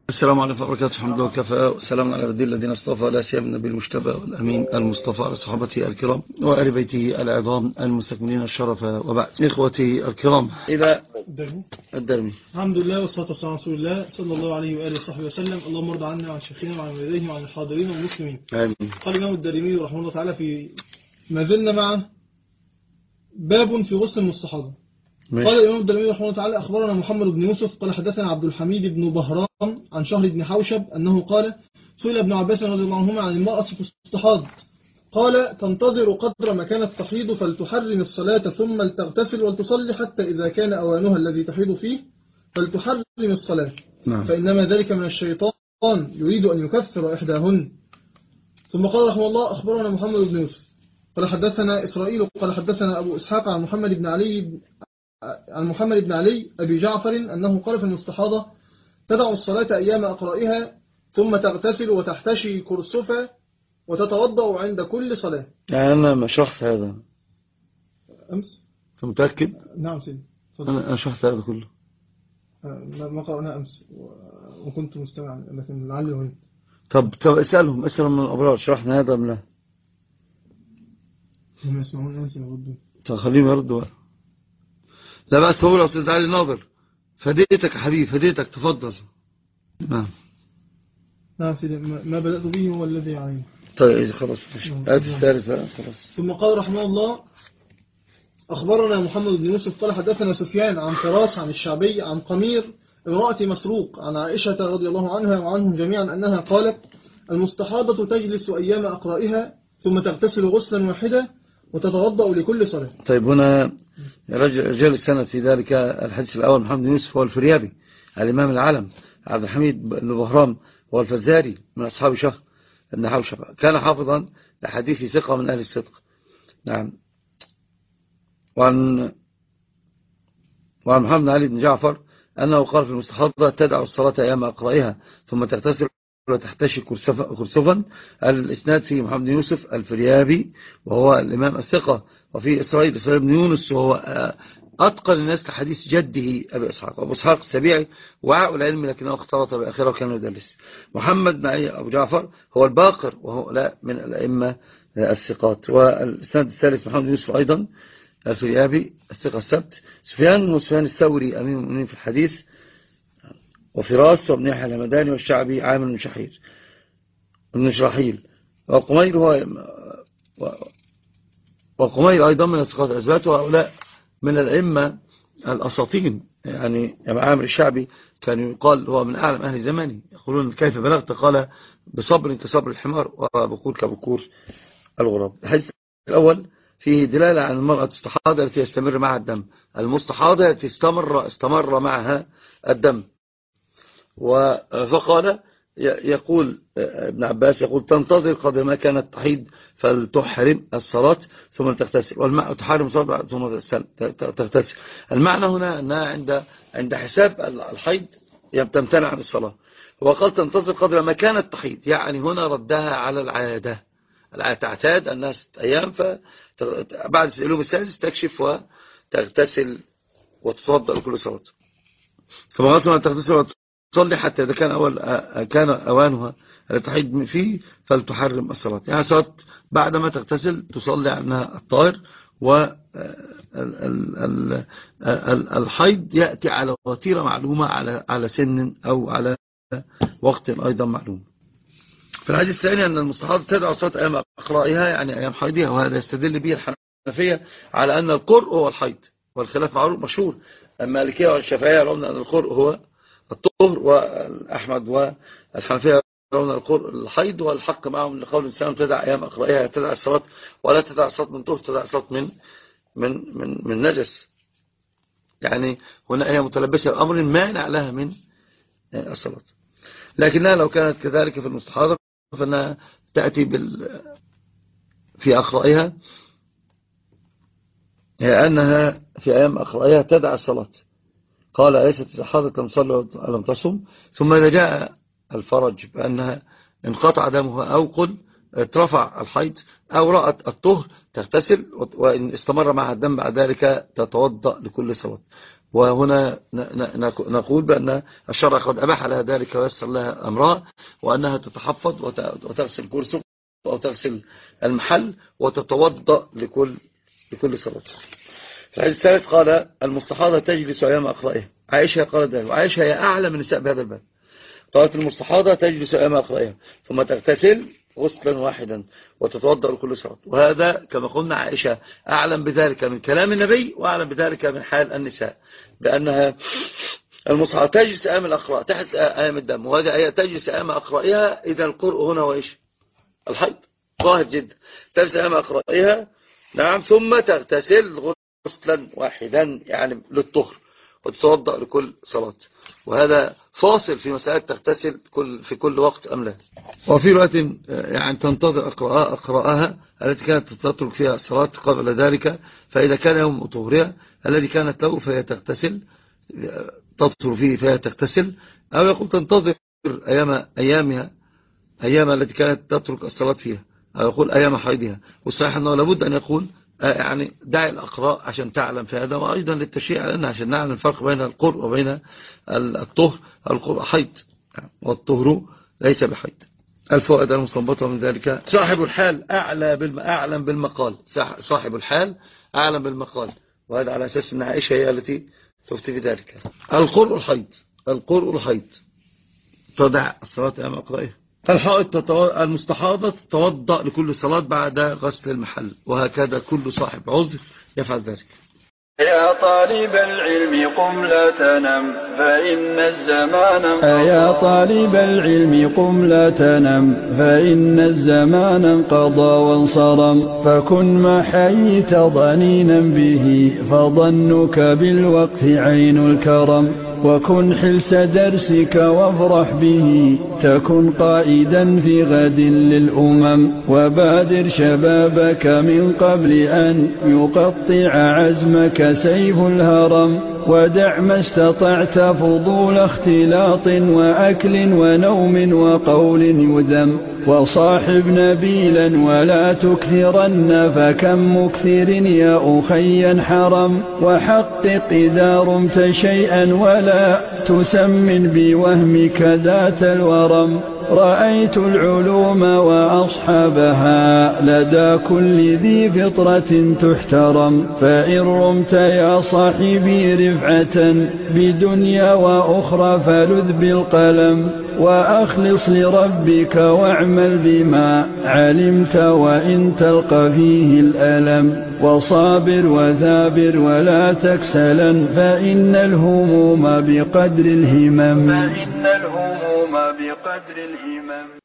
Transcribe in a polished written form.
السلام عليكم ورحمة الله وبركاته. الحمد لله وكفى والسلام على عباد الذين اصطفى، لا سيما النبي المجتبى والأمين المصطفى على صحابته الكرام وآل بيته العظام المستكملين الشرف، وبعد. إخوتي الكرام، إلى الدرمي. الحمد لله والصلاة والسلام على رسول الله صلى الله عليه وآله وصحبه وسلم. اللهم ارض عنا وعن شيخنا وعن والديه وعن الحاضرين والمسلمين. آمين. قال الإمام الدارمي رحمه الله تعالى ما زلنا مع باب في غسل المستحاضة. قال الإمام الدارمي رحمه الله تعالى: أخبرنا محمد بن يوسف قال حدثنا عبد الحميد بن بهرام عن شهر بن حوشب أنه قال: سئل ابن عباس رضي الله عنهما عن المرأة في استحاض، قال: تنتظر قدر ما كانت تحيض فلتحرم الصلاة ثم تغتسل ولتصلي حتى إذا كان أوانها الذي تحيض فيه فلتحرم الصلاة. فإنما ذلك من الشيطان يريد أن يكفر إحداهن. ثم قال رحمه الله: أخبرنا محمد بن يوسف قال حدثنا إسرائيل قال حدثنا أبو إسحاق عن محمد بن علي أبي جعفر أنه قال في المستحاضة: تدع الصلاة أيام أقرائها ثم تغتسل وتحتشي كرسفة وتتوضأ عند كل صلاة. يعني أنا ما شخص هذا أمس. أنت متأكد؟ نعم سيدي. أنا شخص هذا كله ما قرأنا أمس وكنت مستمعا لكن لعله هنا. طب اسألهم من الأبرار، شرحنا هذا من هم يسمعون أمس يردون. طب خليهم يردوا بقى. لا بأس، تقول يا أستاذ علي ناظر، فديتك يا حبيبي، فديتك، تفضل. نعم سيدي. ما بدأت به هو الذي عليه. طيب خلاص، هات الثالث بقى خلاص. ثم قال رحمه الله: أخبرنا محمد بن يوسف قال حدثنا سفيان عن فراس عن الشعبي عن قمير امرأة مسروق عن عائشة رضي الله عنها وعنهم جميعا أنها قالت: المستحاضة تجلس أيام أقرائها ثم تغتسل غسلا واحدة وتتوضأ لكل صلاة. طيب هنا رجال السنة في ذلك الحديث الأول محمد بن يوسف هو الفريابي الإمام العالم، عبد الحميد بن بهرام هو الفزاري من أصحاب شهر بن حوشب، كان حافظا لحديث ثقة من أهل الصدق. نعم. وعن محمد بن علي بن جعفر أنه قال في المستحاضة: تدع الصلاة أيام أقرائها ثم تغتسل وتحتشي كرسفا. الإسناد في محمد بن يوسف الفريابي وهو الإمام الثقة، وفي إسرائيل بن يونس وهو أتقن الناس لحديث جده أبي إسحاق، أبو إسحاق السبيعي وعاء العلم لكنه اختلط بآخره وكان يدلس. محمد بن علي أبو جعفر هو الباقر وهو لا من الأئمة الثقات. والإسناد الثالث محمد بن يوسف أيضا الفريابي الثقة السبت. سفيان الثوري أمين المؤمنين في الحديث، وفراس وابن يحيى الهمداني والشعبي عامر بن شراحيل. وقمير أيضا من الثقات الأثبات، وهؤلاء من الأئمة الأساطين. يعني عامر الشعبي كان يقال هو من أعلم أهل زمانه، يقولون: كيف بلغت؟ قال: بصبر كصبر الحمار وبكور كبكور الغراب. الحديث الأول فيه دلالة عن المرأة تستحاض التي يستمر معها الدم، المستحاضة التي استمر معها الدم. فقال يقول ابن عباس يقول: تنتظر قدر ما كانت تحيض فلتحرم الصلاة ثم تغتسل، والماء تحرم الصلاة ثم تغتسل. المعنى هنا أنها عند حساب الحيض تمتنع عن الصلاة. وقال: تنتظر قدر ما كانت تحيض، يعني هنا ردها على العادة تعتاد أنها 6 أيام، فبعد اليوم السادس تكشف وتغتسل وتتوضأ لكل صلاة. ثم غسل تغتسل وتصلي حتى إذا كان أوانها التي تحيض فيه فلتحرم الصلاة. يعني صلاة بعدما تغتسل تصلي عنها الطاهر. والحيض يأتي على وتيرة معلومة، على سن أو على وقت أيضا معلوم. في الحديث الثاني أن المستحاضة تدعو الصلاة أيام أقرائها، يعني أيام حيضها، وهذا يستدل به الحنفية على أن القرء هو الحيض، والخلاف مشهور. المالكية والشافعية يرون أن القرء هو الطهر، والأحمد والحنفية يرون القرء الحيض، والحق معهم لقول الإسلام: تدع أيام أقرائها، تدع الصلاة، ولا تدع الصلاة من طهر، تدع الصلاة من نجس. يعني هنا هي متلبسة بأمر مانع لها من الصلاة. لكنها لو كانت كذلك في المستحاضة فإنها تأتي في أقرائها، هي أنها في أيام أقرائها تدع الصلاة. قال: أليست الحاضة لم تصل ولم تصم؟ ثم إذا جاء الفرج بأنها انقطع دمها أو قل اترفع الحيض أو رأت الطهر تغتسل، وإن استمر معها الدم بعد ذلك تتوضأ لكل صلاة. وهنا نقول بأن الشرع قد أباح لها ذلك ويسر لها أمرها، وأنها تتحفظ وتغسل كرسي أو تغسل المحل وتتوضأ لكل صلاة. في الحديث الثالث قال المستحاضة تجلس أيام أقرائها. عائشة قالت ذلك، وعائشة هي أعلم النساء بهذا الباب. قالت المستحاضة تجلس أيام أقرائها ثم تغتسل غسلا واحدا وتتوضأ لكل صلاة. وهذا كما قلنا عائشة أعلم بذلك من كلام النبي وأعلم بذلك من حال النساء، بأنها المستحاضة تجلس أيام الأقراء تحت أيام الدم، وهذه آية تجلس أيام أقرائها إذا القرء هنا وإيش الحيض ظاهر جدا. تجلس أيام أقرائها نعم ثم تغتسل غسلا واحدا يعني للطهر وتتوضأ لكل صلاة. وهذا فاصل في مسألة تغتسل في كل وقت أم لا. وفي وقت يعني تنتظر أقراءها التي كانت تترك فيها الصلاة قبل ذلك، فإذا كان يوم طهورها الذي كانت له فهي تغتسل تطهر فيه فهي تغتسل، أو يقول تنتظر أيام التي كانت تترك الصلاة فيها، أو يقول أيام حيضها. والصحيح أنه لابد أن يقول يعني دع الأقراء عشان تعلم في هذا، وأيضا للتشريع لأنه عشان نعلم الفرق بين القرء وبين الطهر. القرء حيض والطهر ليس بحيض. الفوائد المستنبطة من ذلك صاحب الحال أعلم بالمقال، صاحب الحال أعلم بالمقال، وهذا على أساس أن عائشة هي التي تفتي في ذلك. القرء الحيض تضع الصلاة أمام أقرائها. المستحاضة تتوضأ لكل صلاة بعد غسل المحل، وهكذا كل صاحب عذر يفعل ذلك. يا طالب العلم قم لا تنم فإن الزمان يا طالب العلم قم لا تنم فإن الزمان انقضى وانصرم، فكن ما حييت ضنينا به فظنك بالوقت عين الكرم، وكن حلس درسك وافرح به تكن قائدا في غد للأمم، وبادر شبابك من قبل أن يقطع عزمك سيف الهرم، ودع ما استطعت فضول اختلاط وأكل ونوم وقول يذم، وصاحب نبيلا ولا تكثرن فكم مكثر يا أخي حرم، وحقق إذا رمت شيئا ولا تسمن بوهمك ذات الورم، رأيت العلوم وأصحابها لدى كل ذي فطرة تحترم، فإن رمت يا صاحبي رفعة بدنيا وأخرى فلذ بالقلم، وأخلص لربك واعمل بما علمت وإن تلقى فيه الألم، وصابر وثابر ولا تكسلا فإن الهموم بقدر الهمم.